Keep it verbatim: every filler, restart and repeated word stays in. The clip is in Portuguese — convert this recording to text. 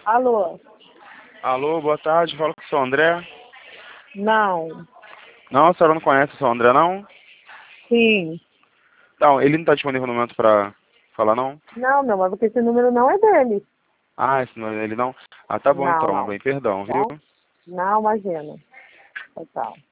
Alô? Alô, boa tarde, fala com o seu André. Não. Não, a senhora não conhece o seu André, não? Sim. Não, ele não está disponível no momento para falar, não? Não, não, mas porque esse número não é dele. Ah, esse não é ele, não? Ah, tá bom Não, então, não. bem, perdão, viu? Tá? Não, imagina. Tchau, tchau.